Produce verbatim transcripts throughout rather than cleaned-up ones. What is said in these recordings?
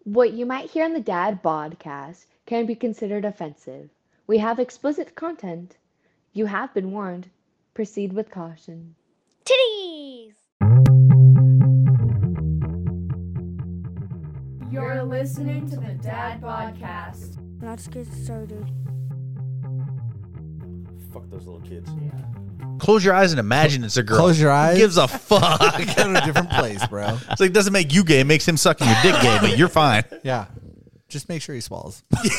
What you might hear on the Dad Podcast can be considered offensive. We have explicit content. You have been warned. Proceed with caution. Titties! You're listening to the Dad Podcast. Let's get started. Fuck those little kids. Yeah. Close your eyes and imagine it's a girl. Close your eyes. Who gives a fuck? Go to a different place, bro. It's like, it doesn't make you gay. It makes him sucking your dick gay, but you're fine. Yeah. Just make sure he swallows.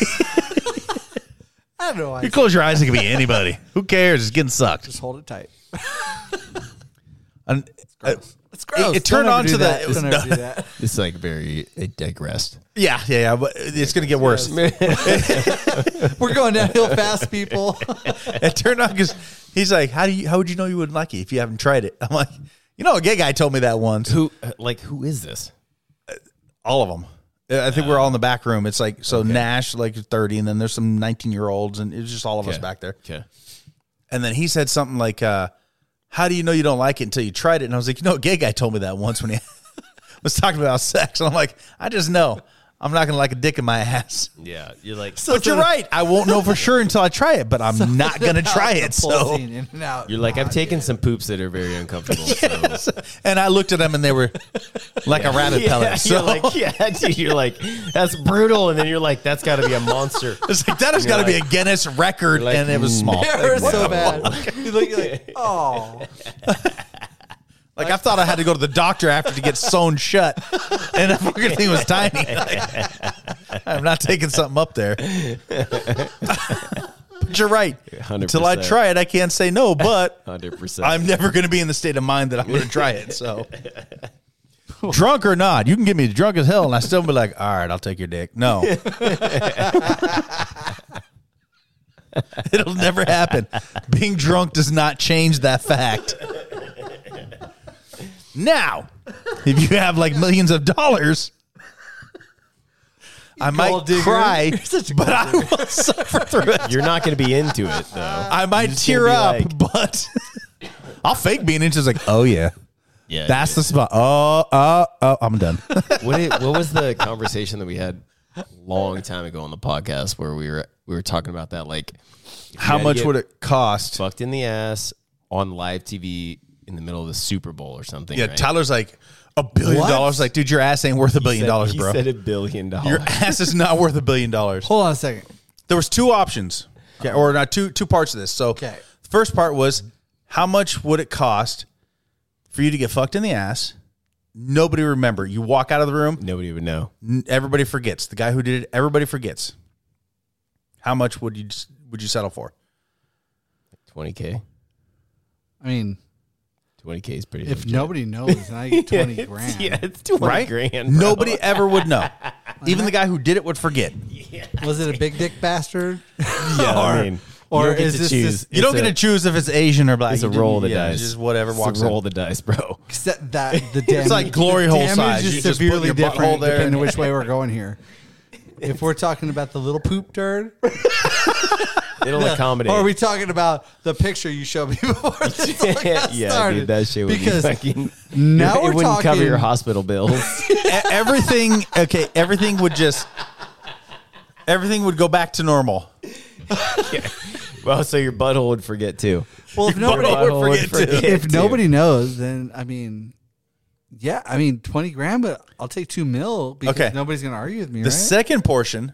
I don't know why. You close your eyes, it can be anybody. Who cares? It's getting sucked. Just hold it tight. And, It's gross. uh, It's gross. It, it turned Don't on ever to do the. that. It was, Don't ever do that. This is like very it digressed. yeah, yeah, yeah. But it's going to get worse. We're going downhill fast, people. It turned on because he's like, "How do you? How would you know you wouldn't like it if you haven't tried it?" I'm like, you know, a gay guy told me that once. Who like who is this? All of them. I think we're all in the back room. It's like so. Okay. Nash like thirty, and then there's some nineteen year olds, and it's just all of okay. us back there. Okay. And then he said something like, uh, "How do you know you don't like it until you tried it?" And I was like, "You know, a gay guy told me that once when he was talking about sex." And I'm like, "I just know I'm not gonna like a dick in my ass." Yeah, you're like, so but you're right. I won't know for sure until I try it, but I'm not gonna try it. So in and out. you're like, I've taken some poops that are very uncomfortable. yes. So. And I looked at them, and they were like a rabbit yeah, pellet. So you're like, yeah, dude, you're like, that's brutal, and then you're like, that's got to be a monster. it's like that has got to like, be a Guinness record, like, and it was small. It hurts like, so bad. You're like, you're like, oh. Like, I thought I had to go to the doctor after to get sewn shut, and the fucking thing was tiny. Like, I'm not taking something up there. But you're right. one hundred percent. Until I try it, I can't say no, but one hundred percent. I'm never going to be in the state of mind that I'm going to try it. So, drunk or not, you can get me drunk as hell, and I still be like, all right, I'll take your dick. No. It'll never happen. Being drunk does not change that fact. Now, if you have like millions of dollars, I might digger. cry, such a but I will suffer through it. You're not going to be into it though. I might just tear gonna be up, like- but I'll fake being into it. It's like, oh yeah, Yeah, that's the spot. Oh, oh, oh, I'm done. what, it, what was the conversation that we had a long time ago on the podcast where we were we were talking about that? Like, How much would it cost? fucked in the ass on live T V in the middle of the Super Bowl or something? Yeah, right? Tyler's like a billion What? dollars. Like, dude, your ass ain't worth a billion He said- dollars, he bro. said a billion dollars. Your ass is not worth a billion dollars. Hold on a second. There was two options, okay, or not two two parts of this. So, Okay. the first part was how much would it cost for you to get fucked in the ass? Nobody remember. You walk out of the room, Nobody would know. n- everybody forgets. The guy who did it, everybody forgets. How much would you would you settle for? twenty K. I mean, twenty K is pretty if legit. nobody knows, then I get twenty grand. Yeah, it's twenty Right? grand. Bro. Nobody ever would know. Even the guy who did it would forget. Was it a big dick bastard? Yeah, I mean, or you don't get is to this choose. just- You don't It's get a- to choose if it's Asian or black. It's a You didn't- roll of the yeah, dice. Just whatever It's walks a roll in. of the dice, bro. Except that the damage, like glory the hole damage size. is You just put severely your butthole different there. depending on which way we're going here. If we're talking about the little poop turd, It'll accommodate. or are we talking about the picture you showed me before this all got yeah, started? dude, that shit would because be fucking. now it we're wouldn't talking. cover your hospital bills. E- everything okay everything would just everything would go back to normal. Well, so your butthole would forget too. well, if Your nobody, butthole would forget too. if too. nobody knows, then I mean, yeah, I mean twenty grand, but I'll take two mil because Okay. nobody's gonna argue with me, The right? second portion,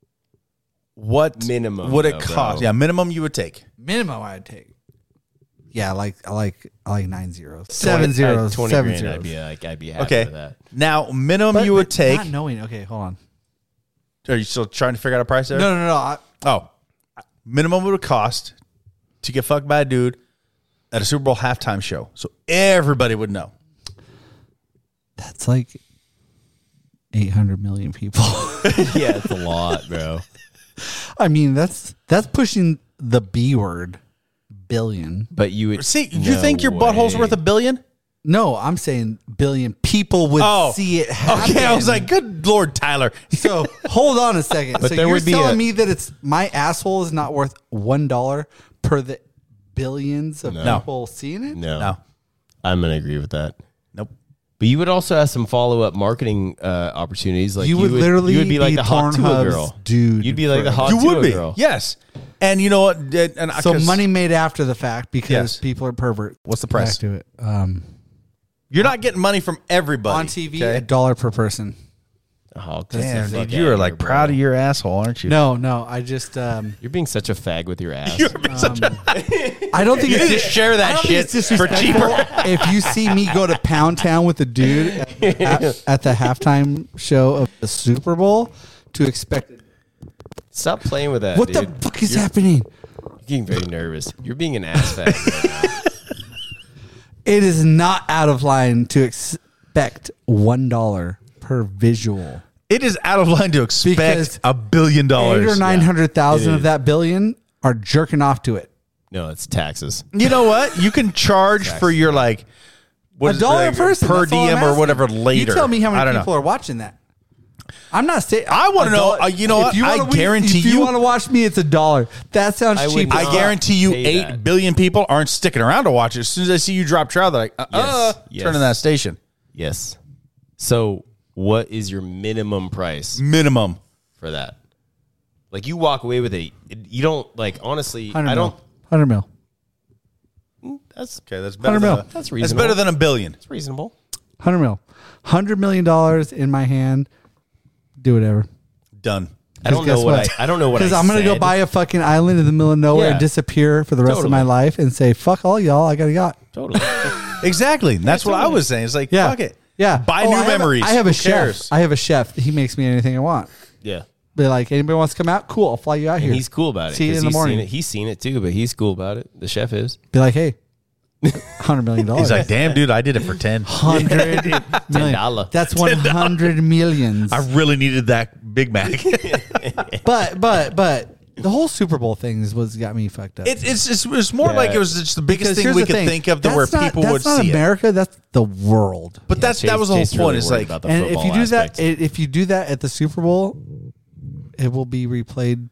what Minimum, would it though, cost? bro. Yeah, minimum you would take. Minimum I'd take. Yeah, I like I like I like nine zeros, seven twenty, zeros, uh, twenty seven grand. zeros. I'd be like, I'd be happy Okay. with that. Now, minimum But- you would but take. Not knowing. Okay, hold on. Are you still trying to figure out a price there? No, no, no. I, Oh, minimum would cost to get fucked by a dude at a Super Bowl halftime show, so everybody would know. that's like eight hundred million people. Yeah, it's a lot, bro. I mean, that's that's pushing the B word, billion. But you would See, you no think your butthole's way. worth a billion? No, I'm saying billion people would Oh, see it happen. Okay, I was like, good Lord, Tyler. so hold on a second. But so there you're would be telling a- me that it's my asshole is not worth one dollar per the billions of No. people seeing it? No, No, I'm gonna agree with that. nope. But you would also have some follow up marketing uh, opportunities. Like You would literally you would be like be the hot Tua Pornhub's girl, dude You'd be like the forever. hot You Tua would be. girl. Yes. And you know what? And I- So 'cause money made after the fact because Yes. people are pervert. What's the Back price? to it. Um, You're not getting money from everybody. on T V, okay? a dollar per person. Oh, Damn, dude, you are like proud of your asshole, aren't you? No, no, I just um, You're being such a fag with your ass. You're such a, I don't think you it's need to share I that don't think shit it's for cheaper. disrespectful if you see me go to Pound Town with a dude at, at, at the halftime show of the Super Bowl to expect. Stop playing with that. What dude. the fuck is You're happening? getting very nervous. You're being an ass fag. It is not out of line to expect one dollar per visual. It is out of line to expect Because a billion dollars. Eight or nine hundred thousand it of is. that billion are jerking off to it. No, it's taxes. You know what? You can charge for your like what A is it, dollar like, a person per that's all I'm diem or asking. whatever later. You tell me how I many don't people know. are watching that. I'm not saying. I wanna a know, dollar- uh, you know if what? you I wanna- guarantee if you you- want to watch me, it's a dollar. That sounds I cheap. would as I not fuck. guarantee you pay eight that. billion people aren't sticking around to watch it. As soon as they see you drop trout, they're like, uh, uh Yes, yes. turning that station. Yes. So, what is your minimum price Minimum. for that? Like, you walk away with it. You don't like. Honestly, one hundred I mil. don't. one hundred mil. That's Okay, that's better one hundred than mil. a, That's that's reasonable. better than a billion. it's reasonable. one hundred mil. one hundred million dollars in my hand. Do whatever. Done. I don't guess know what, what? I. I don't know what. Because I I'm going to go said. buy a fucking island in the middle of nowhere Yeah. and disappear for the rest of Totally. my life and say, fuck all y'all. I got a yacht. Totally. Exactly. That's what I totally. was saying. It's like, Yeah. fuck it. Yeah. Buy Oh, new I have a- memories. I have a Who chef. cares? I have a chef. He makes me anything I want. Yeah. Be like, anybody wants to come out? Cool. I'll fly you out And here. he's cool about it. See you 'cause in the he's morning. Seen it. He's seen it too, but he's cool about it. The chef is. Be like, hey, one hundred million dollars. He's like, damn, dude, I did it for ten. one hundred million. dollar. That's one hundred millions. I really needed that Big Mac. But, but, but the whole Super Bowl thing is what's got me fucked up. It's it's it's, it's more Yeah. like it was just the biggest Because thing here's we the could thing. think of that That's where not- people that's would not see it. America. That's the world. But that's Chase- that was the whole Chase point. really It's worried like about the And if football you do aspect. that, if you do that at the Super Bowl, it will be replayed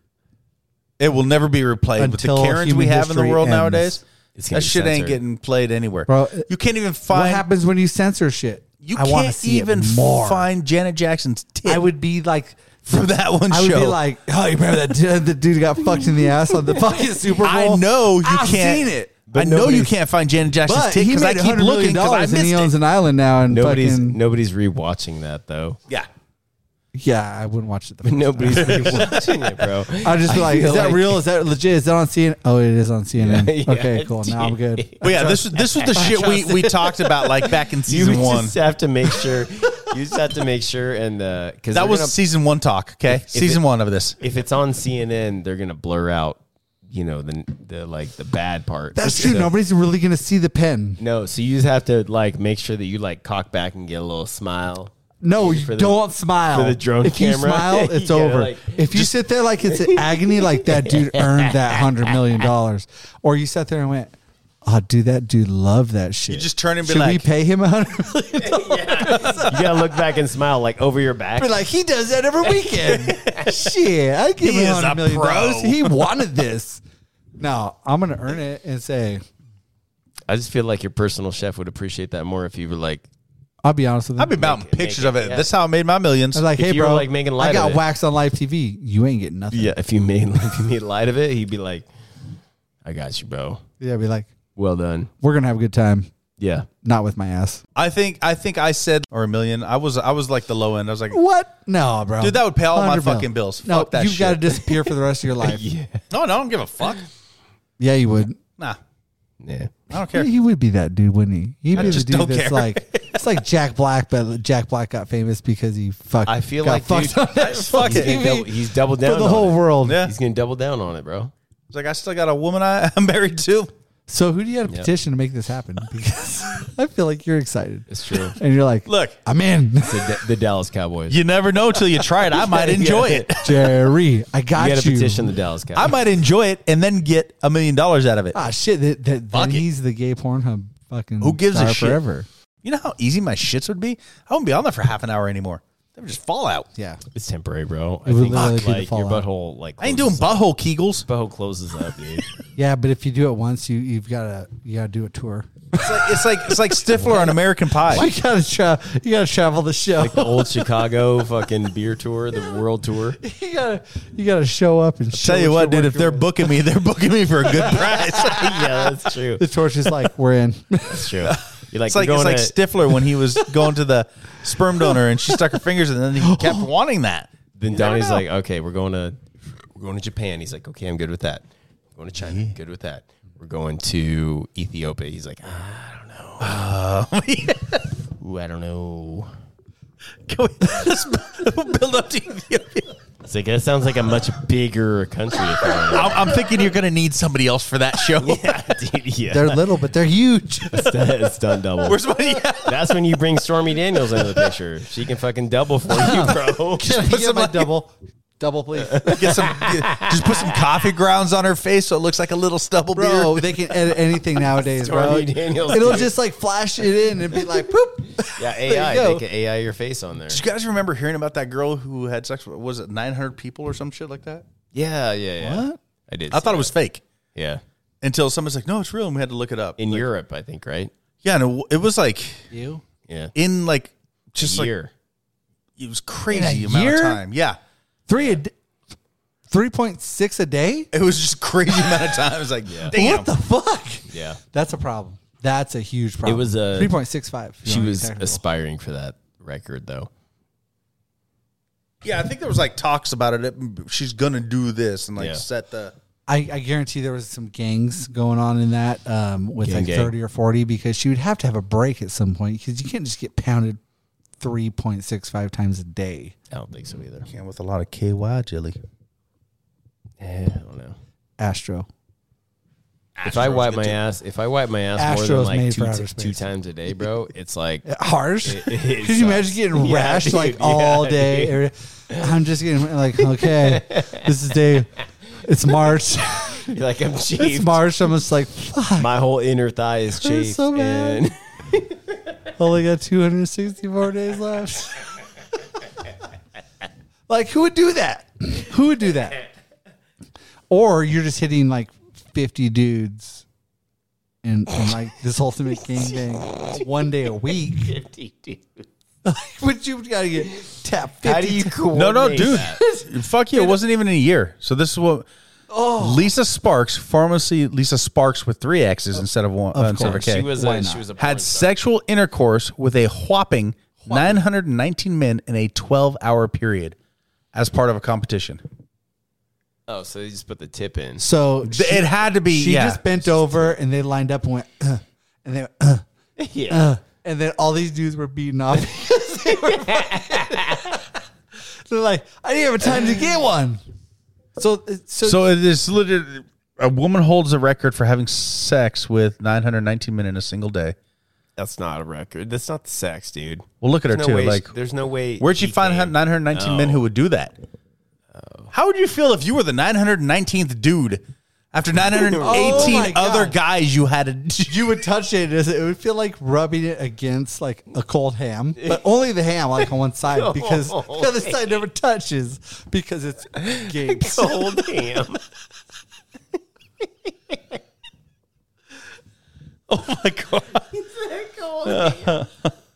it will never be replayed. With the until Karens we human have in the history world ends. nowadays, It's gonna that be shit ain't censored. getting played anywhere. Bro, You can't even What find. happens when you censor shit? You I want to can't see even it more. find Janet Jackson's tip I would be like, for that one I would show. be like, oh, you remember that dude, the dude got fucked in the ass on the fucking Super Bowl? I know you I've can't. seen it. I know you nobody's- can't find Janet Jackson's But tip he because I made keep one hundred looking million because I dollars and missed he owns it. an island now. And Nobody's fucking, nobody's rewatching that though. Yeah. yeah, I wouldn't watch it. The But first nobody's rewatching it, bro. I'd just be I like, feel is that like- real? Is that legit? Is that on C N N? Oh, it is on C N N. Yeah, yeah, okay, cool. Now I'm good. But yeah, this was this was the shit we, we talked about like back in You season one. just have to make sure. You just have to make sure, and because That was season one talk. Okay, If- if season it- one of this. if it's on C N N, they're gonna blur out, you know, the the like the bad part. That's true. So- Nobody's really going to see the pen. No, so you just have to like make sure that you like cock back and get a little smile. No, you For the- don't smile. for the drone if you camera. smile, You it's gotta, over. like- if you sit there like it's agony, like that dude earned that hundred million dollars, or you sat there and went, "Oh, dude, that dude loved that shit." You just turn and be Should we like- pay him a hundred million dollars? You gotta look back and smile like over your back. Be like, he does that every weekend. Shit, I give He him is a a hundred million pro. dollars. He wanted this. No, I'm gonna earn it and say, I just feel like your personal chef would appreciate that more if you were like, I'll be honest with you. I've been mounting Make it- pictures make of it, it. yeah. That's how I made my millions. I was like, if hey, you were, bro, like, making light I got of it. waxed on live T V. You ain't getting nothing. yeah, if you made if you made light of it, he'd be like, I got you, bro. Yeah, be like, Well done. we're gonna have a good time. Yeah. Not with my ass. I think I think I said or a million. I was I was like the low end. I was like, What? No, bro. dude, that would pay all my one hundred mil. fucking bills. No, Fuck that you've got to shit. disappear for the rest of your life. Yeah. No, no, I don't give a fuck. Yeah, you would. Nah, Yeah. I don't care. He would be that dude, wouldn't he? He'd I be the just dude don't that's care. like, it's like Jack Black, but Jack Black got famous because he fucked. I feel got like, fucked dude, on that fuck he's, it. gonna double, he's doubled down for the on whole it. world. Yeah. He's gonna double down on it, bro. It's like I still got a woman I, I'm married to. So who do you have to Yep. petition to make this happen? Because I feel like you're excited, It's true. and you're like, Look, I'm in. the, the Dallas Cowboys. you never know till you try it. I might enjoy it. Jerry, I got you you. gotta petition the Dallas Cowboys. I might enjoy it and then get a million dollars out of it. Ah, shit. That, that, Fuck then it. he's the gay Pornhub fucking. Who gives a star shit? forever? You know how easy my shits would be? I wouldn't be on there for half an hour anymore. They were just fallout. Yeah. It's temporary, bro. I It would think literally be the like your fallout. butthole like I ain't doing closes up. butthole Kegels. Butthole closes up, dude. Yeah, but if you do it once, you you've got to you got to do a tour. It's like it's like it's like Stifler on American Pie. You got to tra- you got to travel the show. Like the old Chicago fucking beer tour, the world tour. you got to you got to show up and show Tell you what, you're dude, if working they're with. booking me, they're booking me for a good price. Yeah, that's true. The torch is like, we're in. That's true. You're like, It's like we're it's going like to, Stifler when he was going to the sperm donor and she stuck her fingers in, and then he kept wanting that. then You never Donnie's know. like, okay, we're going to we're going to Japan. He's like, okay, I'm good with that. We're going to China, good with that. We're going to Ethiopia. He's like, ah, I don't know. Ooh, I don't know. Can we just build up to Ethiopia? It's like that sounds like a much bigger country. If you're on it. I'm, I'm thinking you're going to need somebody else for that show. Yeah, dude, yeah. They're little, but they're huge. it's, done, it's done double. Where's my? Yeah. That's when you bring Stormy Daniels into the picture. She can fucking double for you, bro. Can I put get some, my like- double? Double, please. Get some, get- just put some coffee grounds on her face so it looks like a little stubble Bro, beard. they can edit anything nowadays, bro. Stormy Daniels, It'll dude. just like flash it in and be like, poop. Yeah, There A I. you go. They can A I your face on there. Did you guys remember hearing about that girl who had sex with, was it nine hundred people or some shit like that? Yeah, yeah, yeah. What? I did. I see thought it was fake that. Yeah. until somebody's like, no, it's real. And we had to look it up. In Like, Europe, I think, right? yeah, and it, it was like You? Yeah. in like, Just just a like, year. it was crazy In a amount year? of time. Yeah. Three a d- three point six a day? It was just crazy amount of time. It was like, damn. What the fuck? Yeah. That's a problem. That's a huge problem. It was a- three point six five. She was aspiring for that record, though. Yeah, I think there was like talks about it. She's gonna do this and like Yeah. set the. I, I guarantee there was some gangs going on in that um, with Gang, like gang. thirty or forty because she would have to have a break at some point because you can't just get pounded three point six five times a day. I don't think so either. Yeah, with a lot of K Y jelly. Eh, I don't know. Astro. If I Astro's wipe good my too. ass, if I wipe my ass Astro's more than made like for two, outer t- two space. times a day, bro, it's like Harsh. It- it Could you imagine sucks. getting Yeah, rashed dude, like yeah, all day? dude. Every- I'm just getting like, okay, this is day. It's March. you're like I'm It's chafed. March. I'm just like, fuck. My whole inner thigh is I'm chafed. so mad. and Only got two hundred sixty-four days left. Like, who would do that? Who would do that? Or you're just hitting like fifty dudes in, in like this ultimate game thing one day a week. fifty, dude. But you gotta get tapped fifty How do you times. No, no, coordinate dude. that? Fuck you. It wasn't even in a year. So this is what. Oh. Lisa Sparks, pharmacy Lisa Sparks with three X's instead of one. Of uh, instead of a course. K. She was Why a, not? she was a porn had star. sexual intercourse with a whopping nine hundred nineteen men in a twelve hour period as part of a competition. Oh, so they just put the tip in. So Th- it had to be. she yeah. just bent over and they lined up and went, uh, and they went, uh, Yeah. uh, and then all these dudes were beating off. because they were They're like, I didn't have time to get one. So, so, So it is literally a woman holds a record for having sex with nine hundred nineteen men in a single day. That's not a record. That's not the sex, dude. Well, look at her There's no too. way Like, she- there's no way. where'd you he find came. nine hundred nineteen men Oh. who would do that? How would you feel if you were the nine hundred nineteenth dude after nine hundred eighteen Oh my God. other guys you had to? you would touch it, it would feel like rubbing it against like a cold ham, but only the ham, like on one side, because the other side never touches because it's gapes. Cold ham. Oh my god!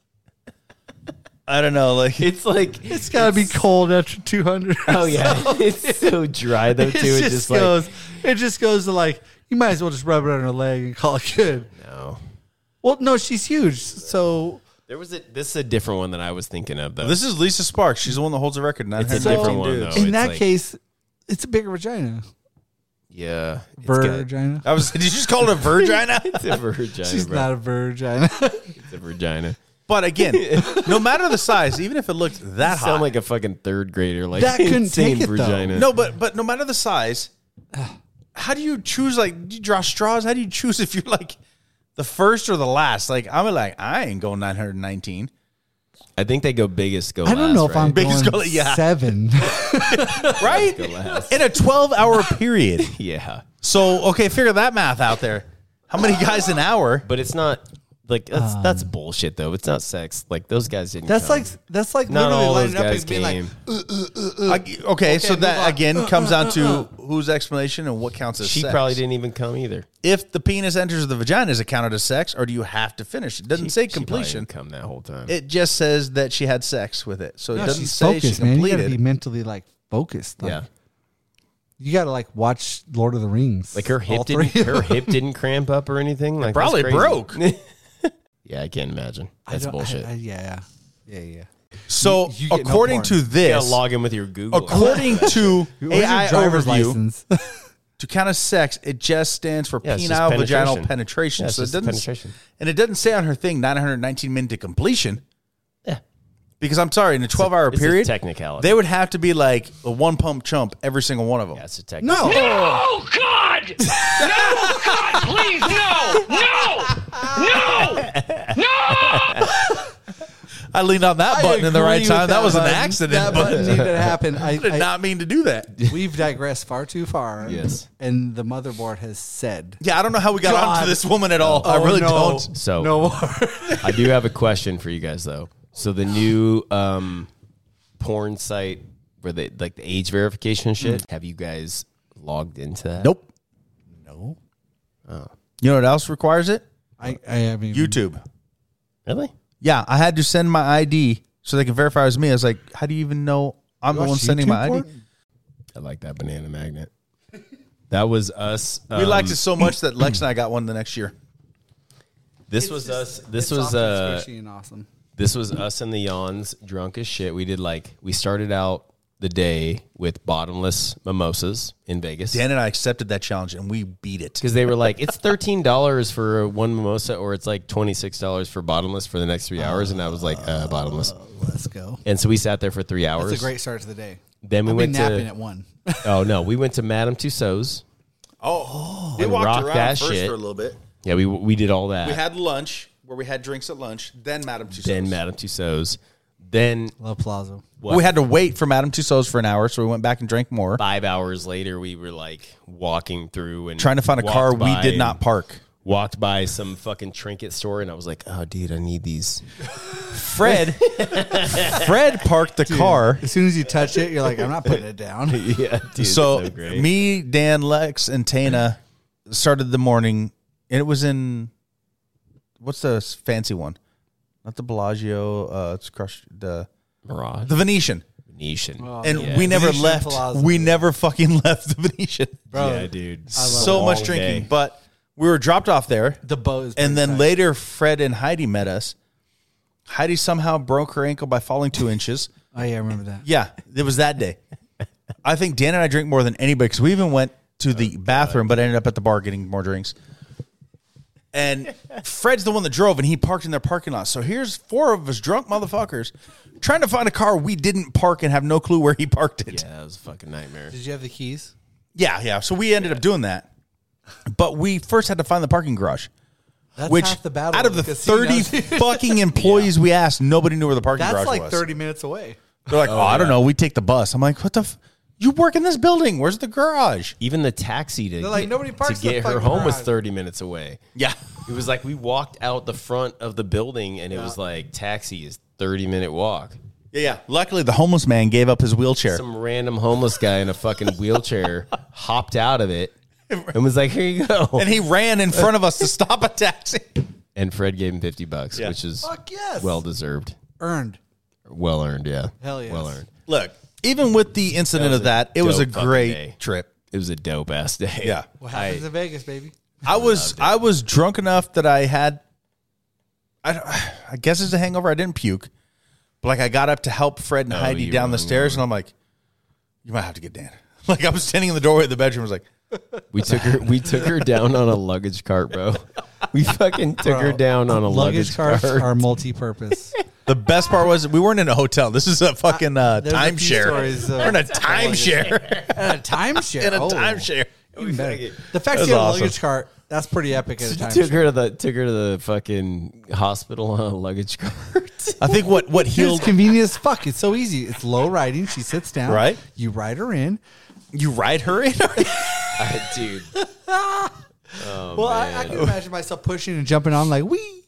I don't know. Like It's like It's got to be cold after two hundred. oh yeah, it's so dry though It too. just, It just like goes. It just goes to like you might as well just rub it on her leg and call it good. no. Well, no, she's huge, so There was a this is a different one than I was thinking of though. this is Lisa Sparks. She's the one that holds the record. nine It's a hundred different nineteen one, dudes. though. in it's that like- case, it's a bigger vagina. yeah, it's got- Virgina. I was. Did you just call it a vagina? It's a vagina. She's bro. not a vagina. It's a vagina. But again, no matter the size, even if it looked that You hot, sound like a fucking third grader. Like That couldn't insane take it, though. vagina. no, but but no matter the size, how do you choose? Like, do you draw straws? How do you choose if you're like the first or the last? Like, I'm like, I ain't going nine hundred nineteen. I think they go biggest go I don't last, know if right? I'm Biggest going girl- yeah. seven. Right? last. In a twelve hour period. Yeah, So, okay, figure that math out there. How many guys an hour? but it's not Like that's um, that's bullshit though. It's not sex. Like those guys didn't. That's come. like that's like not literally all lining those up guys and being came. like, uh, uh, uh, uh. I, okay, okay, so that on. again comes down to whose explanation and what counts as she sex. probably didn't even come either. If the penis enters the vagina, is it counted as sex, or do you have to finish? It doesn't She, say she probably completion. didn't come that whole time. It just says that she had sex with it, so it No, doesn't she's say focused, she man. You gotta completed. be mentally like focused. Like, yeah, you gotta like watch Lord of the Rings. like her hip All three. didn't her hip didn't cramp up or anything. Like probably that's crazy. broke. Yeah, I can't imagine. I That's don't- bullshit. I- I- yeah, yeah, yeah. So You- you get no according porn. to You this, gotta log in with your Google. according to Where's your A I driver's overview, license? to count as sex, it just stands for Yeah, it's just penile vaginal penetration. penetration. Yeah, it's so it just doesn't, penetration. and it doesn't say on her thing nine hundred nineteen minute to completion. Yeah. Because I'm sorry, in a twelve hour it's a period, technicality. they would have to be like a one pump chump every single one of them. Yeah, it's a technical. No, Oh, God! No, God, please, no! No! No! No! I leaned on that I button in the agree right with time. That, was an button. accident. That but button needed to happen. I, I did I- not mean to do that. We've digressed far too far. Yes. And the motherboard has said, Yeah, I don't know how we got God. onto this woman at all. I Oh, really no. don't. So "No more." I do have a question for you guys though. So the new um, porn site where they like the age verification shit. Have you guys logged into that? Nope. No. Oh. You know what else requires it? I, I haven't even- YouTube. Really? Yeah, I had to send my I D so they can verify it was me. I was like, how do you even know I'm You the one watch sending my YouTube I D? porn? I like that banana magnet. That was us. We um, liked it so much that Lex and I got one the next year. This It's was just- us. This it's was awesome, uh. squishy and awesome. This was us and the Yawns drunk as shit. We did like we started out the day with bottomless mimosas in Vegas. Dan and I accepted that challenge and we beat it. Because they were like, it's thirteen dollars for one mimosa, or it's like twenty-six dollars for bottomless for the next three hours. And I was like, uh, bottomless. Let's go. And so we sat there for three hours. That's a great start to the day. Then we I'll be went napping to, at one. oh no, we went to Madame Tussauds. Oh, we we walked rocked around that first shit. for a little bit. Yeah, we we did all that. We had lunch where we had drinks at lunch, then Madame Tussauds. then Madame Tussauds. Then Love Plaza. what, We had to wait for Madame Tussauds for an hour, so we went back and drank more. five hours later, we were like walking through and Trying to find a walked car we by did and not park. Walked by some fucking trinket store, and I was like, "Oh, dude, I need these." Fred, Fred parked the car. As soon as you touch it, you're like, I'm not putting it down. yeah, dude, So, so great. me, Dan, Lex, and Tana started the morning, and it was in what's the fancy one? Not the Bellagio. Uh, it's crushed the Mirage, the Venetian, Venetian, and yeah. we never Venetian left. Plaza. We never fucking left the Venetian. Bro, yeah, dude, So All much drinking, day. but we were dropped off there. the boat is And then pretty tight. later, Fred and Heidi met us. Heidi somehow broke her ankle by falling two inches. Oh, yeah, I remember that. Yeah, it was that day. I think Dan and I drank more than anybody because we even went to the bathroom, but ended up at the bar getting more drinks. And Fred's the one that drove, and he parked in their parking lot. So here's four of us drunk motherfuckers trying to find a car we didn't park and have no clue where he parked it. yeah, that was a fucking nightmare. Did you have the keys? Yeah, yeah. So we ended up doing that. But we first had to find the parking garage. That's Which, half the battle. out of the thirty casinos. fucking employees we asked, nobody knew where the parking That's garage like was. thirty minutes away. They're like, oh, I don't know. We take the bus. I'm like, what the? F- you work in this building. Where's the garage? Even the taxi to They're like, get, nobody parks to in the get her fucking home was garage. thirty minutes away. Yeah. It was like we walked out the front of the building, and it was like taxi is thirty minute walk. Yeah, yeah. Luckily, the homeless man gave up his wheelchair. Some random homeless guy in a fucking wheelchair hopped out of it and was like, "Here you go." And he ran in front of us to stop a taxi. And Fred gave him fifty bucks, Yeah. which is Fuck yes. well deserved, Earned. well earned. Yeah, Hell yes. well earned. Look, even with the incident That was of that, a it was a dope fucking great day. trip. It was a dope ass day. Yeah. What happens I- in Vegas, baby? I was I was drunk enough that I had, I, don't- I guess it's a hangover. I didn't puke, but like I got up to help Fred and Oh, Heidi you down were the stairs, hungover. and I'm like, you might have to get Dan. Like I was standing in the doorway of the bedroom, I was like, We took her. We took her down on a luggage cart, bro. We fucking took her Bro, down on a luggage, Luggage carts cart. are multi-purpose. the best part was we weren't in a hotel. This is a fucking uh, There's a few timeshare. stories, uh, We're in a timeshare. And a timeshare. in a Oh, timeshare. even better. The fact was you have a awesome. luggage cart, that's pretty epic at a took timeshare. her to the took her to the fucking hospital on a luggage cart. I think what what It's healed convenient as fuck. It's so easy. It's low riding. She sits down. Right. You ride her in. you ride her in. Dude, well, I, I can imagine myself pushing and jumping on like, wee.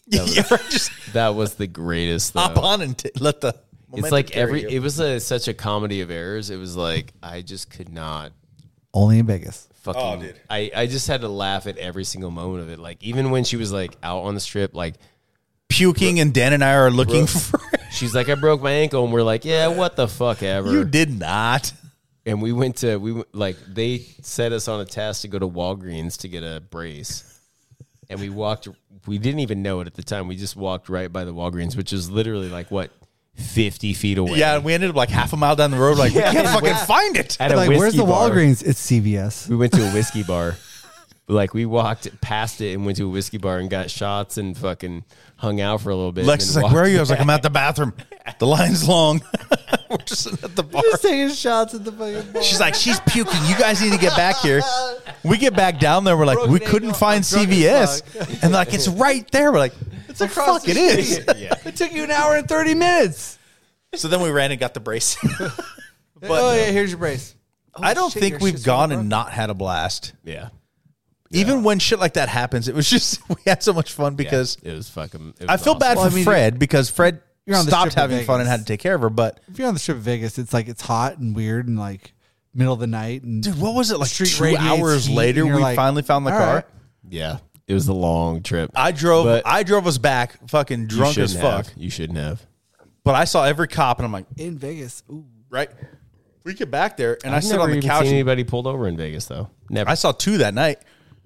That was, You ever just that was the greatest. hop though. on and t- let the. It's momentum like carry every. you. It was a, such a comedy of errors. It was like I just could not Only in Vegas. fucking. Oh, dude. I I just had to laugh at every single moment of it. Like even when she was like out on the strip, like puking, and Dan and I are looking for. she's like, I broke my ankle, and we're like, yeah, what the fuck ever. You did not. And we went to we went- like they set us on a task to go to Walgreens to get a brace, and we walked. We didn't even know it at the time. We just walked right by the Walgreens, which is literally like what fifty feet away. Yeah, we ended up like half a mile down the road. Like we can't fucking find it. At a Like, whiskey where's the bar. Walgreens? It's C V S. We went to a whiskey bar. Like we walked past it and went to a whiskey bar and got shots and fucking hung out for a little bit. Lex is and like, then "Where are walked you?" I was like, "I'm at the bathroom. The line's long." We're just sitting at the bar. Just taking shots at the fucking bar. She's like, "She's puking. You guys need to get back here." We get back down there. We're like, "We couldn't find C V S," and like, "It's right there." We're like, "It's a across fuck. the It is." street. Yeah. It took you an hour and thirty minutes. So then we ran and got the brace. But oh yeah, here's your brace. I don't shit, think your we've shit's gone all and not had a blast. Yeah. Even when shit like that happens, it was just we had so much fun because It was fucking. It was I feel awesome. bad Well, for I mean, Fred because Fred you're on the stopped strip of having fun and Vegas. had to take care of her. But If you're on the strip of Vegas, it's like it's hot and weird and like middle of the night and dude, what was it like? street Two radiates hours heat, later, and we you're like, finally found the all car. right. Yeah. It was a long trip. I drove. But- I drove us back, fucking You drunk as shouldn't fuck. have. You shouldn't have. But I saw every cop, and I'm like, in Vegas. Ooh. right. We get back there, and I I've sit never on the even couch. seen and- anybody pulled over in Vegas though. Never. I saw two that night.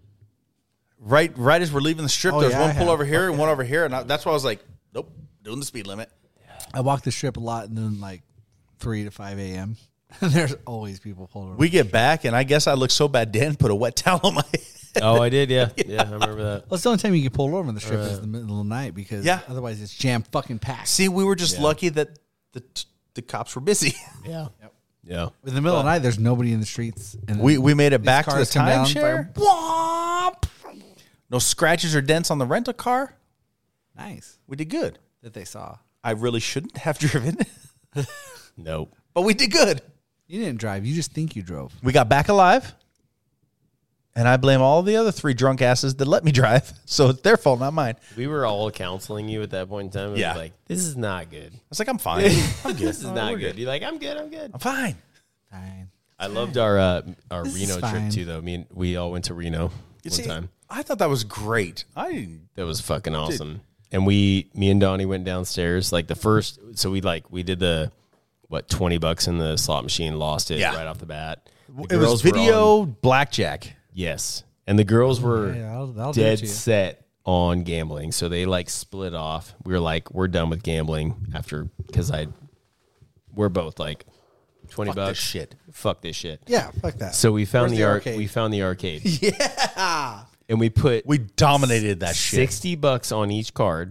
Right, right as we're leaving the strip, Oh, there's yeah, one I pull have. over here and one over here, and I, that's why I was like, "Nope, doing the speed limit." I walk the strip a lot and then like three to five a.m. And there's always people pulling over. We get back, and I guess I look so bad. Dan put a wet towel on my head. oh, I did. Yeah. Yeah. I remember that. well, it's the only time you get pulled over on the strip is the middle of the night because Yeah. otherwise it's jam fucking packed. See, we were just lucky that the the cops were busy. Yeah. Yeah. In the middle of the night, there's nobody in the streets. And We we made it these back to the cars come down, timeshare. Womp. No scratches or dents on the rental car. Nice We did good. that they saw. I really shouldn't have driven, Nope. but we did good. You didn't drive. You just think you drove. We got back alive, and I blame all the other three drunk asses that let me drive. So it's their fault, not mine. I We were all counseling you at that point in time. It was Yeah. like, this is not good. was like, I'm fine. I'm good. This is not good. You're like, I'm good. I'm good. I'm fine. Fine. I loved our uh, our This is Reno trip fine. too, though. Me and we all went to Reno You one see, time. I thought that was great. I didn't. That was fucking awesome. And we, me and Donnie went downstairs. Like the first, so we like we did the what twenty bucks in the slot machine, lost it Yeah. right off the bat. The It was girls were video on- blackjack. yes, and the girls were Yeah, I'll, I'll do it dead to you. set on gambling. So they like split off. We were like, we're done with gambling after because I, we're both like twenty Fuck bucks. this shit. Fuck this shit. Yeah, fuck that. So we found Where's the, the arc. arcade? We found the arcade. Yeah, and we put We dominated that shit. sixty bucks on each card,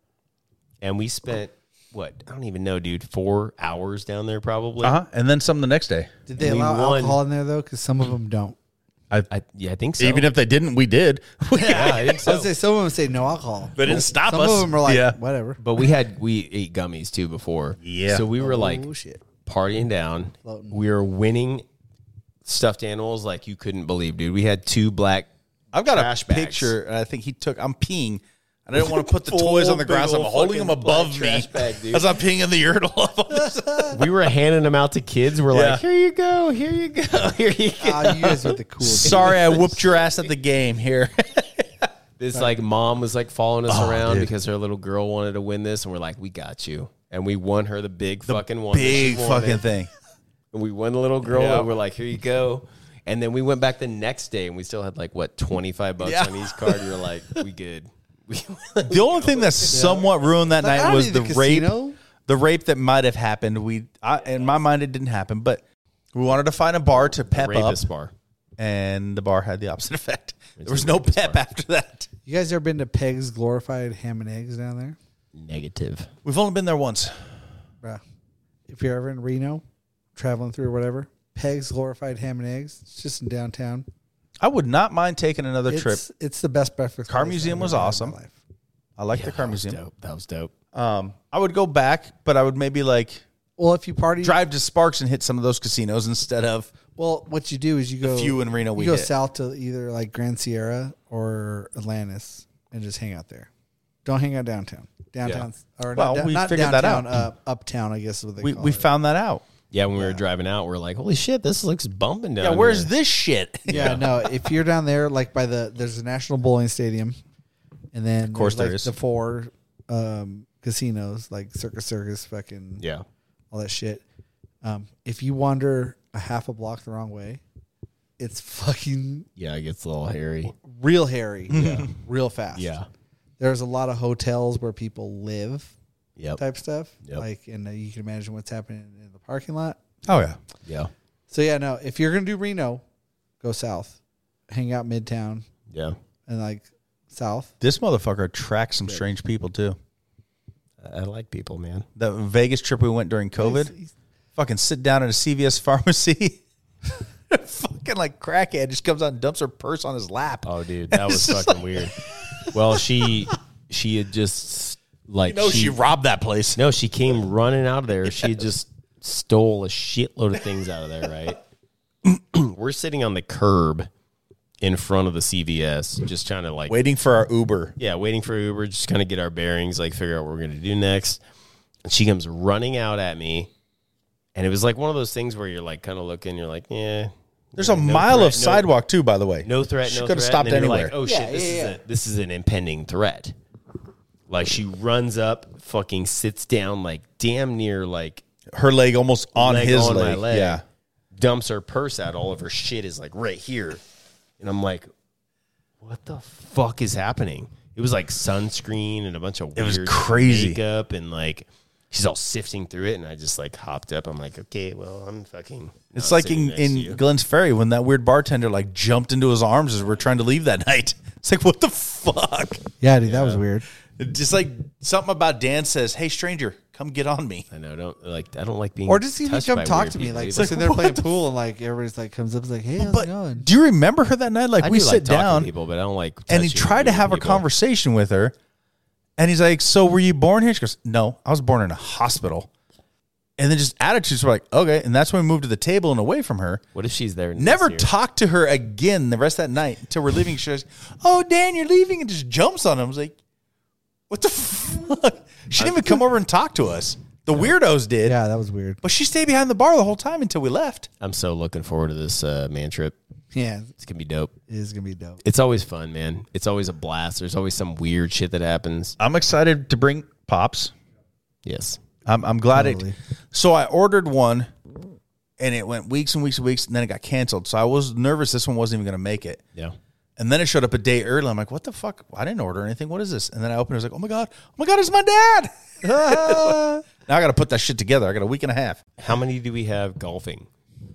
and we spent what I don't even know, dude. Four hours down there probably. Uh huh. And then some the next day. Did they we allow won. alcohol in there though? Because some of them don't. I, yeah, I think so. Even if they didn't, we did. yeah, I think I so. would say some of them say no alcohol. They didn't stop some us. of them are like, Yeah. whatever. But we had we ate gummies too before. Yeah. So we were like Oh shit. partying down. Floating. We were winning stuffed animals like you couldn't believe, dude. We had two black. I've got trash a bags. picture, and I think he took. I'm peeing. And I didn't want to put the toys on the Full ground, so I'm big ol' holding them fucking above black me trash bag, dude. as I'm peeing in the urinal. We were handing them out to kids. We're Yeah. like, here you go, here you go, here you go. Ah, you guys are the cool. Sorry, I whooped your ass at the game here. This like mom was like following us Oh, around dude. because her little girl wanted to win this, and we're like, we got you. And we won her the big fucking one. that Big she wanted. fucking thing. And we won the little girl, Yeah. and we're like, here you go. And then we went back the next day, and we still had like what twenty-five bucks Yeah. on each card. We were like, we good. We, The only thing that somewhat ruined that Like, I night don't was need the the rape. casino. The rape that might have happened. We, I, in my mind, it didn't happen, but we wanted to find a bar to pep up, rapist bar. and the bar had the opposite effect. It's There was a no rapist pep bar. after that. You guys ever been to Peg's Glorified Ham and Eggs down there? Negative. We've only been there once. Bruh. If you're ever in Reno, traveling through or whatever, Peg's Glorified Ham and Eggs. It's just in downtown. I would not mind taking another trip. It's, it's the best breakfast. Car place museum I've was ever had in awesome. my life. I like the car that was museum. dope. That was dope. Um, I would go back, but I would maybe like Well, if you party, drive to Sparks and hit some of those casinos instead of well, what you do is you go few in Reno You we go hit. south to either like Grand Sierra or Atlantis and just hang out there. Don't hang out downtown. Downtown, or Well, not, down- we not figured that downtown, out. Uh, uptown, I guess is what they We call we it. found that out. Yeah, when we were driving out, we are like, holy shit, this looks bumping down Yeah, where's here. this shit? Yeah, no. If you're down there, like by the, there's a National Bowling Stadium, and then of course there's, like, there is. the four um, casinos, like Circus Circus, fucking Yeah. all that shit. Um, if you wander a half a block the wrong way, it's fucking Yeah, it gets a little hairy. real hairy, yeah, real fast. Yeah. There's a lot of hotels where people live, Yep. type stuff. Yep. Like, and uh, you can imagine what's happening in the parking lot. Oh yeah. Yeah. So yeah, no. If you're gonna do Reno, go south, hang out midtown, Yeah. and like south. This motherfucker attracts some strange people too. I, I like people, man. The Vegas trip we went during COVID, He's- he's- fucking sit down at a C V S pharmacy. Fucking like crackhead just comes out and dumps her purse on his lap. Oh, dude, that was It's just fucking weird. Well, she she had just like You know she, robbed that place. no, she came running out of there. She had just stole a shitload of things out of there. Right, we're sitting on the curb in front of the C V S, just trying to like Waiting for our Uber. yeah, waiting for Uber, just kind of get our bearings, like figure out what we're gonna do next. And she comes running out at me, and it was like one of those things where you're like kind of looking, you're like, yeah. There's a no mile threat, of no- sidewalk too, by the way. No threat, She no could have threat. stopped and then you're anywhere. Like, oh Yeah, shit, this yeah, is yeah. a this is an impending threat. Like she runs up, fucking sits down, like damn near like Her leg almost on leg his on my leg. leg. Yeah. dumps her purse out. All of her shit is like right here, and I'm like, what the fuck is happening? It was like sunscreen and a bunch of It was weird crazy. makeup, and like she's all sifting through it, and I just like hopped up. I'm like, okay, well, I'm fucking. It's not like sitting in, next to in you. Glenn's Ferry when that weird bartender like jumped into his arms as we are trying to leave that night. It's like, what the fuck? Yeah, dude, that was weird. Just like something about Dan says, hey, stranger, come get on me. I know, don't like. I don't like being. Or just even touched come by talk weird to me, people, like dude. sitting there playing pool, and like everybody's like comes up, and is like, hey, how's But it going? do you remember her that night? Like I we do sit like talking to down people, but I don't like. and he touching tried to weird have a people. conversation with her. And he's like, so were you born here? She goes, no, I was born in a hospital. And then just attitudes were like, okay. And that's when we moved to the table and away from her. What if she's there? next Never year? talked to her again the rest of that night until we're leaving. She goes, oh, Dan, you're leaving, and just jumps on him. I was like, what the fuck? She didn't even come over and talk to us. The weirdos did. Yeah, that was weird. But she stayed behind the bar the whole time until we left. I'm so looking forward to this uh, man trip. Yeah, It's gonna be dope. it is gonna be dope. It's always fun, man. It's always a blast. There's always some weird shit that happens. I'm excited to bring Pops. Yes. I'm, I'm glad Totally. it. So I ordered one, and it went weeks and weeks and weeks, and then it got canceled. So I was nervous this one wasn't even going to make it. Yeah. And then it showed up a day early. I'm like, what the fuck? I didn't order anything. What is this? And then I opened it. I was like, oh my God. Oh my God, it's my dad. Now I got to put that shit together. I got a week and a half. How many do we have golfing?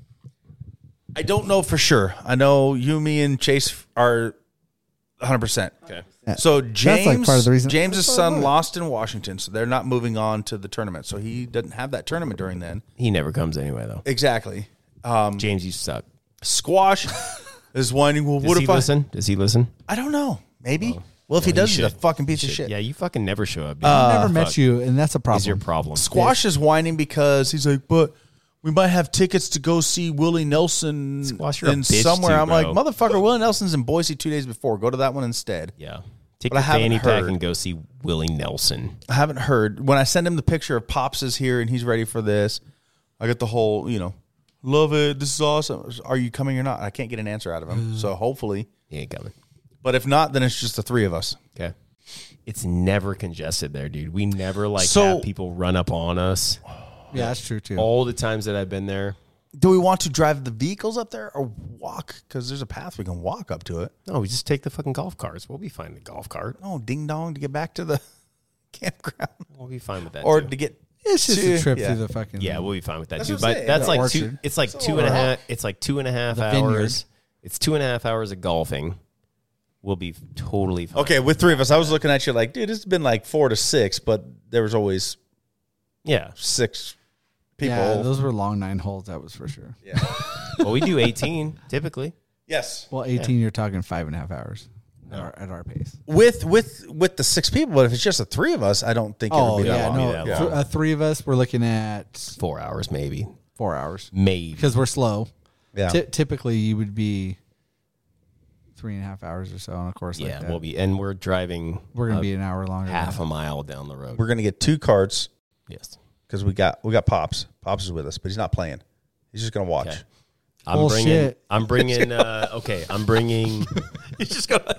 I don't know for sure. I know you, me, and Chase are one hundred percent. Okay. So James, like part of the reason- James's That's part of son it. lost in Washington, so they're not moving on to the tournament. So he doesn't have that tournament during then. He never comes anyway, though. Exactly. James, you suck. Squash is whining. Well, Does what he if I? listen? Does he listen? I don't know. Maybe. Well, if Well, he does, he's a should. fucking piece He of should. shit. Yeah, you fucking never show up. dude. I've never met fuck. you, and that's a problem. Is your problem? Squash is whining because he's like, but we might have tickets to go see Willie Nelson Squash, you're a in bitch somewhere. too, I'm like, bro. motherfucker, Willie Nelson's in Boise two days before. Go to that one instead. Yeah. Take But I your haven't fanny pack heard. and go see Willie Nelson. I haven't heard. When I send him the picture of Pops is here and he's ready for this, I get the whole, you know, love it. This is awesome. Are you coming or not? I can't get an answer out of him. So hopefully. He ain't coming. But if not, then it's just the three of us. Okay. It's never congested there, dude. We never like So- have people run up on us. Yeah, that's true too. All the times that I've been there, Do we want to drive the vehicles up there or walk? Because there's a path we can walk up to it. no, we just take the fucking golf carts. We'll be fine with the golf cart. Oh, ding dong to get back to the campground. We'll be fine with that. Or too. to get. It's just to- a trip yeah. through the fucking. Yeah, we'll be fine with that That's too. what I'm But saying. that's The like two. orchard. It's like two and a half. It's like two and a half The hours. vineyard. It's two and a half hours of golfing. We'll be totally fine. Okay, with three of us, I was looking at you like, dude, it's been like four to six, but there was always Yeah. six people. Yeah, those were long nine holes. That was for sure. Well, we do eighteen typically. Yes. Well, eighteen, you're talking five and a half hours at, our, at our pace. With with with the six people, but if it's just the three of us, I don't think it Oh would be that yeah, long. no. that th- long. uh, three of us, we're looking at Four hours maybe. four hours Maybe. because we're slow. Yeah. Ty- typically, you would be three and a half hours or so on a course Yeah, like that. we'll be, and we're driving. We're gonna uh, be an hour longer. half than a mile down the road. We're gonna get two carts Yes. because we got we got Pops. Pops is with us, but he's not playing. He's just gonna watch. Okay. I'm Bullshit. bringing. I'm bringing. Uh, okay, I'm bringing. He's just gonna.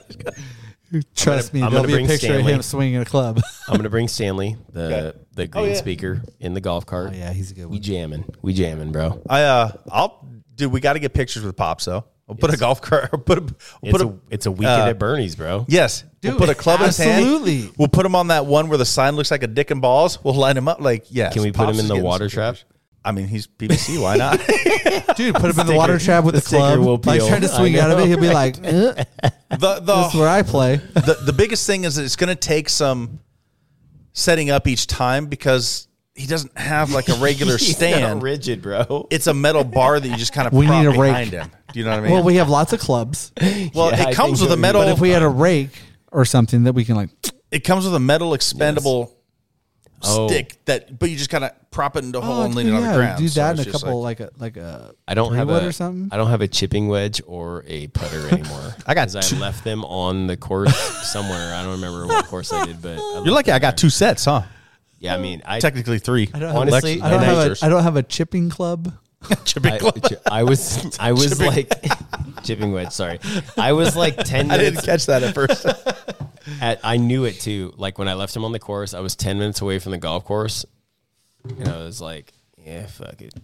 Trust I'm me, gonna there'll be a bring picture Stanley. of him swinging a club. I'm gonna bring Stanley, the Okay. the green yeah. speaker, in the golf cart. Oh, yeah, he's a good We one. jamming. We jamming, bro. I uh, I'll dude. We got to get pictures with Pops though. We'll put a golf cart. Or put a. We'll It's put a, a. it's a weekend uh, at Bernie's, bro. Yes, Dude, we'll put a club in his hand. absolutely. We'll put him on that one where the sign looks like a dick and balls. We'll line him up like yes. Can we put Pops him in is the getting water some trap? pictures. I mean, he's P V C. Why not? Dude, put him in the water trap with the the, club. sticker will Like peel. trying to I swing out of know. it. He'll be like, eh, the "This is where the, I play." the the biggest thing is that it's going to take some setting up each time because he doesn't have like a regular He's stand. not rigid, bro. It's a metal bar that you just kind of We prop need a rake. behind him. Do you know what I mean? Well, we have lots of clubs, Well, Yeah, I it comes think with a so. metal. but if we had a rake or something that we can like, it comes with a metal expendable Oh. stick that, but you just kind of prop it into a hole oh, and lean it on yeah, the ground. do So that in it's a just couple like- like, a like a. I don't have wood a or something. I don't have a chipping wedge or a putter anymore. I got 'Cause I two- left them on the course somewhere. I don't remember what course I did, but I You're left lucky them I got there. two sets, huh? Yeah, I mean, I Technically three. I don't have honestly, a, I don't and have I- a, I don't have a chipping club. Chipping I, club. I was I was like chipping wedge. Sorry, I was like ten I didn't minutes. catch that at first. At, I knew it too. Like when I left him on the course, I was ten minutes away from the golf course, and I was like, "Yeah, fuck it."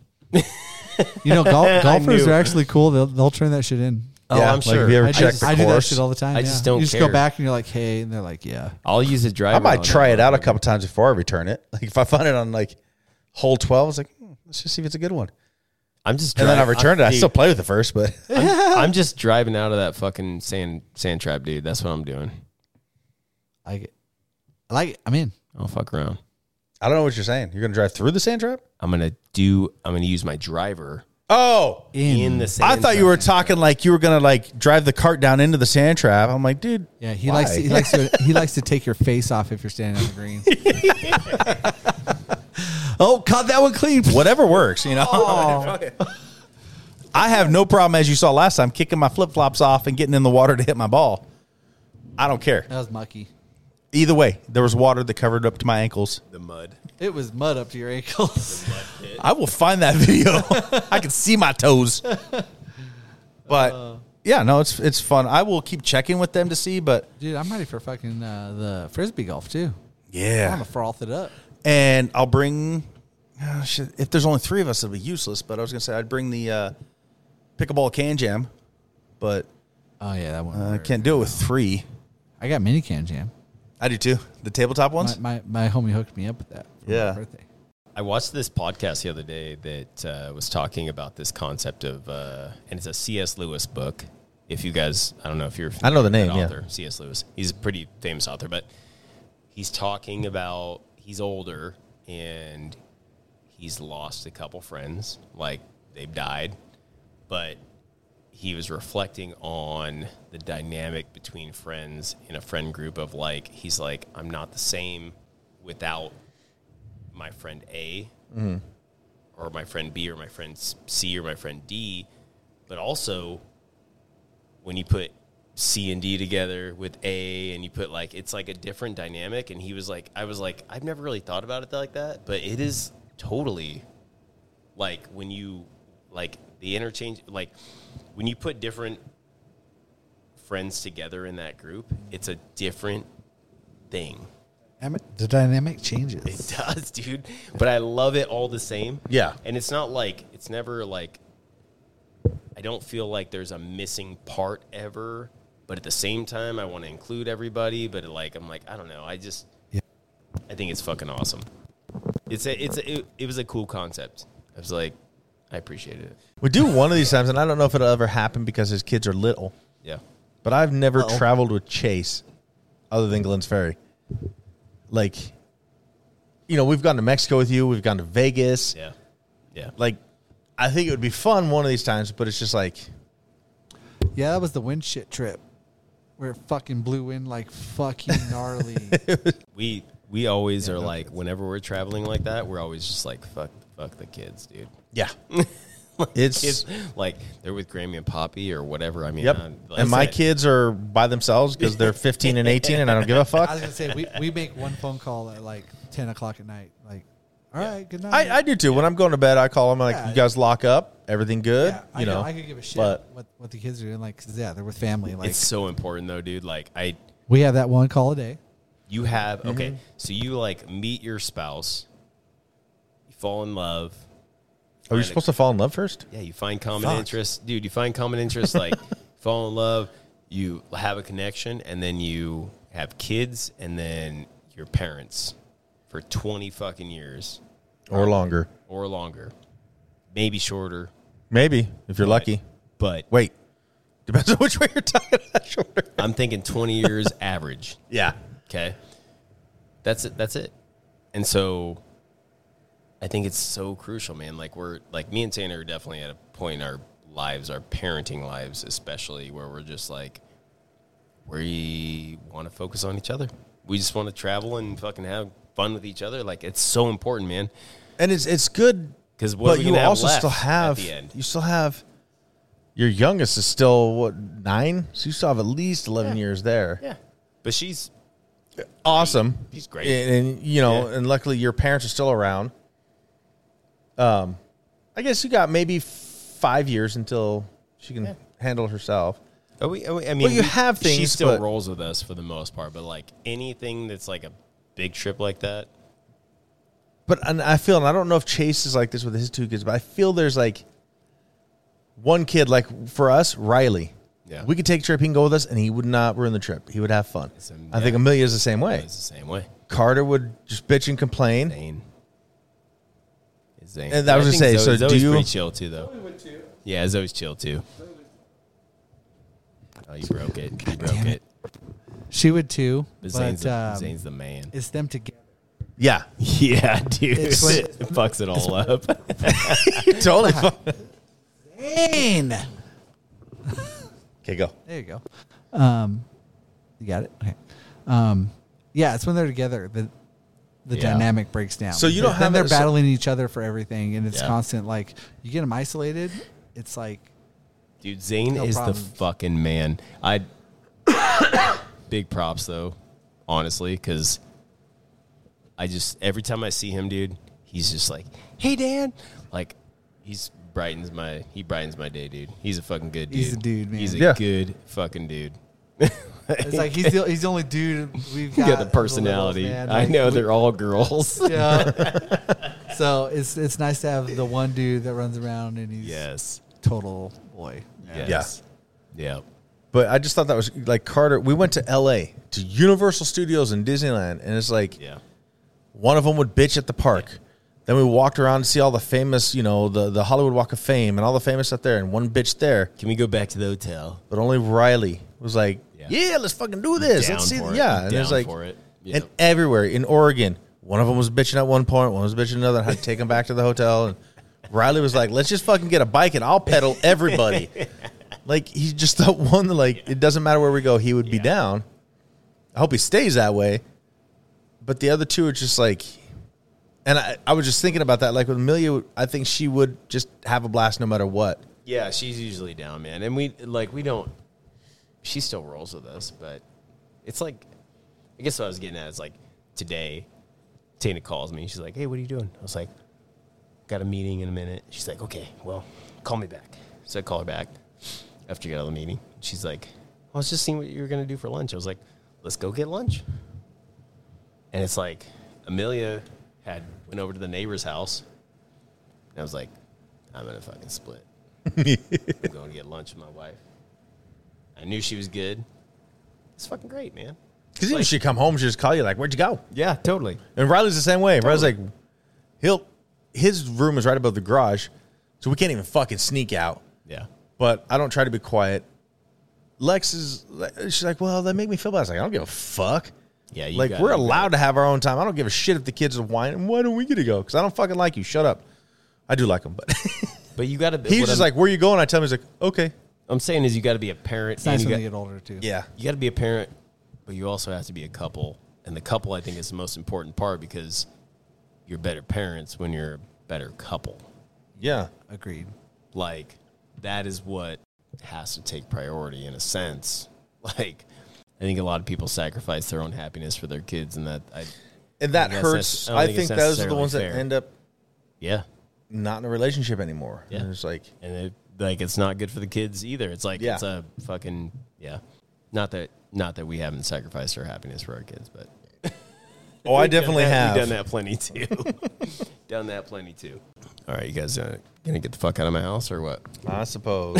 You know, golf, golfers knew. are actually cool. They'll they'll turn that shit in. Oh, Yeah, I'm like, sure. have you ever I, checked just, the I do that course? shit all the time. I yeah. just don't You just care. go back and you're like, hey, and they're like, yeah. I'll use a driver. I might on try it out a motherfucker. couple times before I return it. Like if I find it on like hole twelve, it's like hmm, let's just see if it's a good one. I'm just And then I driving- returned it. I dude, still play with it first, but I'm, I'm just driving out of that fucking sand sand trap, dude. That's what I'm doing. I like it. I like it. I'm in. I'll fuck around. I don't know what you're saying. You're gonna drive through the sand trap? I'm gonna do. I'm gonna use my driver Oh, In. in the sand. I thought you were talking like you were gonna like drive the cart down into the sand trap. I'm like, dude, Yeah, he why? likes to, he likes to he likes to take your face off if you're standing on the green. Oh, caught that one clean. whatever works, you know. I have no problem, as you saw last time, kicking my flip flops off and getting in the water to hit my ball. I don't care. That was mucky. Either way, there was water that covered up to my ankles. the mud. It was mud up to your ankles. I will find that video. I can see my toes. But yeah, no, it's it's fun. I will keep checking with them to see, but Dude, I'm ready for fucking uh, the frisbee golf too. I yeah. want to froth it up. And I'll bring. Oh, shit, if there's only three of us, it'll be useless. But I was gonna say I'd bring the uh, pickleball can jam, but Oh yeah, that one. uh, I can't do it with three. I got mini can jam. I do too. The tabletop My, ones. my my homie hooked me up with that. For Yeah. my birthday. I watched this podcast the other day that uh, was talking about this concept of, uh, and it's a C S Lewis book. If you guys, I don't know if you're, I know the familiar name, with yeah. that author, C S Lewis. He's a pretty famous author, but he's talking about he's older and he's lost a couple friends, like they've died, but he was reflecting on the dynamic between friends in a friend group of like, he's like, I'm not the same without my friend A or my friend B or my friend C or my friend D, but also when you put C and D together with A and you put like, it's like a different dynamic. And he was like, I was like, I've never really thought about it like that, but it is totally like when you like the interchange, like when you put different friends together in that group, it's a different thing. The dynamic changes. It does, dude. But I love it all the same. Yeah. And it's not like, it's never like, I don't feel like there's a missing part ever. But at the same time, I want to include everybody. But like, I'm like, I don't know. I just, Yeah. I think it's fucking awesome. It's a, it's a, it, it was a cool concept. I was like, I appreciated it. We do one of these times, and I don't know if it'll ever happen because his kids are little. Yeah. But I've never Uh-oh. traveled with Chase other than Glenn's Ferry. Like, you know, we've gone to Mexico with you. We've gone to Vegas. Yeah. Yeah. Like, I think it would be fun one of these times, but it's just like, Yeah, that was the wind shit trip where it fucking blew in like fucking gnarly. We, we always Yeah, are no like, kids. whenever we're traveling like that, we're always just like, fuck, fuck the kids, dude. yeah. like, It's- kids, like they're with Grammy and Poppy or whatever. I mean, Yep. uh, like And my I said, kids are by themselves because they're fifteen and eighteen, and I don't give a I was fuck. gonna say we, we make one phone call at like ten o'clock at night. Like, all right, good night. I, I do too. When I'm going to bed, I call them like, Yeah. "You guys lock up, everything good." yeah, I you know, I could give a shit but- what, what the kids are doing. Like, 'cause, yeah, they're with family. Like, it's so important though, dude. Like I, we have that one call a day. you have Mm-hmm. okay, so you like meet your spouse, you fall in love. Are you find a- supposed to fall in love first? Yeah, you find common Fuck. interests, dude. You find common interests, like fall in love, you have a connection, and then you have kids, and then your parents for twenty fucking years Or longer. or longer, maybe shorter. Maybe, if you're lucky. But Wait. Depends on which way you're talking about shorter. I'm thinking twenty years average. Yeah. Okay, that's it. That's it. And so, I think it's so crucial, man. Like we're like me and Tanner are definitely at a point in our lives, our parenting lives, especially where we're just like we want to focus on each other. We just want to travel and fucking have fun with each other. Like it's so important, man. And it's it's good, 'Cause what are but we you gonna have also left still at have the end? you still have your youngest is still what nine, so you still have at least eleven years there. Yeah, but she's Awesome, She's great. and, and you know, Yeah. and luckily your parents are still around. Um, I guess you got maybe five years until she can handle herself. Oh, we, oh, I mean, Well, you we- have She things, still but- rolls with us for the most part, but like anything that's like a big trip like that. But and I feel, and I don't know if Chase is like this with his two kids, but I feel there's like one kid, like for us, Riley. Yeah. We could take a trip, he can go with us, and he would not ruin the trip. He would have fun. It's a- I think yeah. Amelia's the same way. It's the same way. Carter would just bitch and complain. Zane. It's Zane. And I was think gonna say, Zoe- so do Zoe's you- pretty chill too, though. Yeah, Zoe's chill too. Oh, you broke it. You broke damn it. She would too, But but Zane's, the, um, Zane's the man. it's them together. Yeah. Yeah, dude. It's like- it fucks it all up. Totally fun. Zane. Okay, go. There you go. Um, you got it. Okay. Um, yeah, it's when they're together that the Yeah. dynamic breaks down. So you don't Then have they're it- so- battling each other for everything, and it's Yeah. constant. Like you get them isolated, it's like Dude, Zane No is problems. the fucking man. I big props though, honestly, because I just every time I see him, dude, he's just like, "Hey, Dan," like he's brightens my he brightens my day, dude. He's a fucking good dude. He's a dude, man. He's a Yeah. good fucking dude. it's like he's the he's the only dude we've You got. got the as personality. littles, man. I Like, know we- they're all girls. Yeah. so it's it's nice to have the one dude that runs around and he's yes. total boy. Yes. Yeah. But I just thought that was like Carter. We went to L A to Universal Studios and Disneyland, and it's like Yeah. one of them would bitch at the park. Then we walked around to see all the famous, you know, the, the Hollywood Walk of Fame and all the famous stuff there, and one bitch there. Can we go back to the hotel? But only Riley was like, Yeah. yeah, let's fucking do this. Down Let's see. for it. Yeah. And Down it's like, for it. and Yep. everywhere in Oregon, one of them was bitching at one point, one was bitching another. I had to take them back to the hotel. And Riley was like, let's just fucking get a bike and I'll pedal everybody. Like, he's just the one that, like, it doesn't matter where we go, he would be down. I hope he stays that way. But the other two are just like, and I, I was just thinking about that. Like with Amelia, I think she would just have a blast no matter what. Yeah, she's usually down, man. And we like we don't she still rolls with us, but it's like I guess what I was getting at is like today Tina calls me. She's like, "Hey, what are you doing?" I was like, "Got a meeting in a minute." She's like, "Okay, well, call me back." So I call her back after you got out of the meeting. She's like, "I was just seeing what you were gonna do for lunch." I was like, "Let's go get lunch." And it's like Amelia had went over to the neighbor's house. And I was like, I'm gonna fucking split. I'm going to get lunch with my wife. I knew she was good. It's fucking great, man. Because even Like- if she come home, she just call you like, where'd you go? Yeah, totally. And Riley's the same way. Riley's like, he'll, his room is right above the garage, so we can't even fucking sneak out. Yeah. But I don't try to be quiet. Lex is, she's like, well, that make me feel bad. I was like, I don't give a fuck. Yeah, you Like, got we're it, you allowed got to have our own time. I don't give a shit if the kids are whining. Why don't we get to go? Because I don't fucking like you. Shut up. I do like him, but But you got to. he's just like, where you going? I tell him, he's like, okay. I'm saying is you got to be a parent. It's nice and when you they got, get older too. Yeah. you got to be a parent, but you also have to be a couple. And the couple, I think, is the most important part because you're better parents when you're a better couple. Yeah. Agreed. Like, that is what has to take priority in a sense. Like, I think a lot of people sacrifice their own happiness for their kids, and that I And that guess hurts. that's- I don't I think think it's those are the necessarily ones that fair. end up yeah. not in a relationship anymore. Yeah. And it's like, And it, like, it's not good for the kids either. It's like Yeah. it's a fucking yeah. Not that not that we haven't sacrificed our happiness for our kids, but oh, I we've done definitely that- have. We've done that plenty too. done that plenty too. All right, you guys uh, gonna get the fuck out of my house or what? I suppose.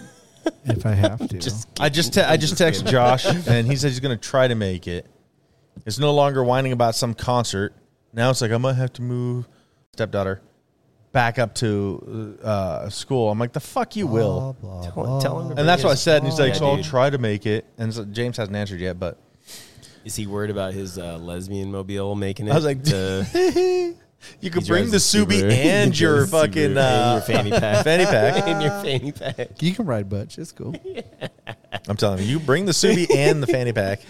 If I have to. Just I just te- I just texted Josh, and he says he's going to try to make it. It's no longer whining about some concert. Now it's like, I might have to move stepdaughter back up to uh, school. I'm like, the fuck you will. Blah, blah, tell, blah. tell him. To And that's bring what I his- said. And he's like, Yeah, so I'll dude. try to make it. And so James hasn't answered yet, but Is he worried about his uh, lesbian mobile making it? I was like, to, you could he bring drives the a Subi Subaru. and He your drives a Subaru fucking and uh, your fanny pack, fanny pack. and your fanny pack. You can ride Butch. It's cool. I'm telling you, you bring the Subi and the fanny pack.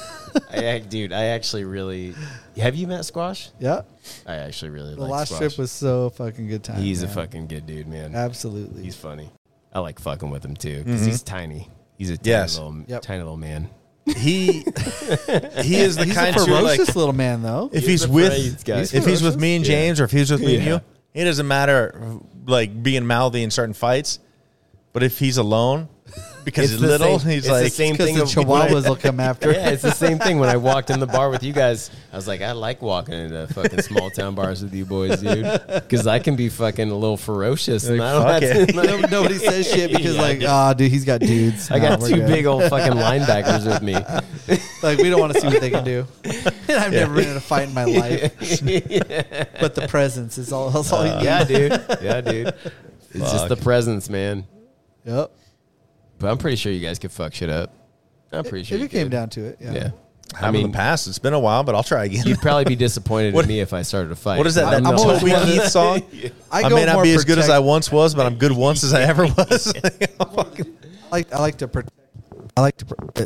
I, I, dude, I actually really. Have you met Squash? Yeah. I actually really The like last Squash. trip was so fucking good time. He's a man. fucking good dude, man. Absolutely. He's funny. I like fucking with him too because Mhm. he's tiny. He's a tiny Yes. little, Yep. tiny little man. He he is the He's kind a to like ferocious little man, though. if He's he's a with phrase guy. if he's with me and Yeah. James or if he's with me and Yeah. you, it doesn't matter like being mouthy in certain fights. But if he's alone, because It's he's the little, same- he's it's the like same Because thing the of- chihuahuas will come after. Yeah, it's the same thing when I walked in the bar with you guys. I was like, I like walking into fucking small town bars with you boys, dude, because I can be fucking a little ferocious. And I don't Fuck have it. to, No- Nobody says shit because, Yeah, like, dude. ah, dude, he's got dudes. I Nah, got we're two good. big old fucking linebackers with me. Like, we don't want to see what they can do. And I've never been in a fight in my life, but the presence is all. That's all you need. Yeah, dude. Yeah, dude. It's just Fuck. the presence, man. Yep. But I'm pretty sure you guys could fuck shit up. I'm pretty sure If you it came could. down to it, yeah. Yeah. I mean, in the past, it's been a while, but I'll try again. You'd probably be disappointed What- in me if I started a fight. What is that? I That don't I'm know. always Toby one of the- Keith song? I, I go may not more be as good as I protect- once was, but I'm good once as I ever was. I like. I like to. Protect. I like to.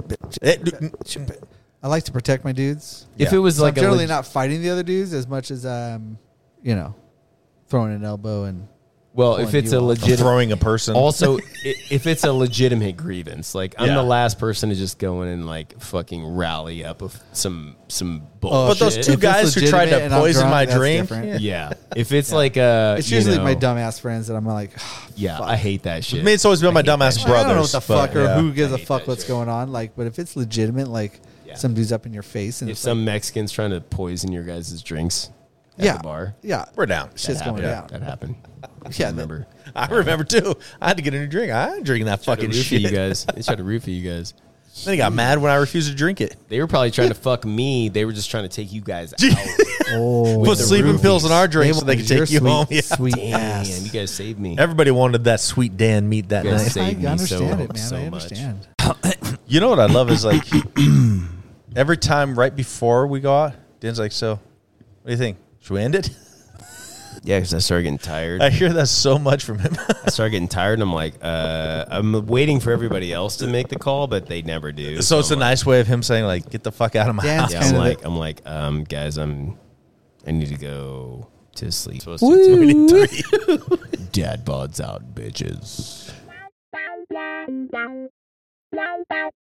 Pro- I like to protect my dudes. If Yeah. it was So like I'm a generally leg- not fighting the other dudes as much as um, you know, throwing an elbow and. well, pulling if it's you a off. legit, Throwing a person. also i- if it's a legitimate grievance, like I'm Yeah. the last person to just go in and like fucking rally up of some some Oh, bullshit. But those shit. two If it's guys who tried legitimate to and I'm poison drunk, my that's drink. different. Yeah. yeah, if it's like a, It's you usually know, my dumbass friends that I'm like, Yeah, I hate that shit. I mean, it's always been my I hate that dumbass shit. brothers. I don't know what the but, fuck or yeah. who gives I a hate fuck that what's shit. going on. Like, but if it's legitimate, like Yeah. some dude's up in your face and If it's some like, Mexican's trying to poison your guys' drinks at yeah, the bar, yeah, We're down. shit's that going happened. down. That happened. Yeah, I remember. I remember too. I had to get a new drink. I ain't drinking that Tried to fucking roofie shit. you guys. They tried to roofie you guys. Then he got mad when I refused to drink it. They were probably trying to fuck me. They were just trying to take you guys Gee. out. Oh, Put the sleeping roofies. pills in our drinks so they wanted could your take you sweet, home. Yeah. Sweet Damn, ass. you guys saved me. Everybody wanted that sweet Dan meat that You guys night. saved I me understand so, it, man. so I much. understand. You know what I love is like every time right before we go out, Dan's like, "So, what do you think? Should we end it?" Yeah, because I started getting tired. I hear that so much from him. I started getting tired, and I'm like, uh, I'm waiting for everybody else to make the call, but they never do. so it's a I'm nice way of him saying like, "Get the fuck out of my Dan's house." like, yeah, kind I'm of like, I'm like, um, guys, I'm, I need to go to sleep. Supposed to be three. Dad bod's out, bitches.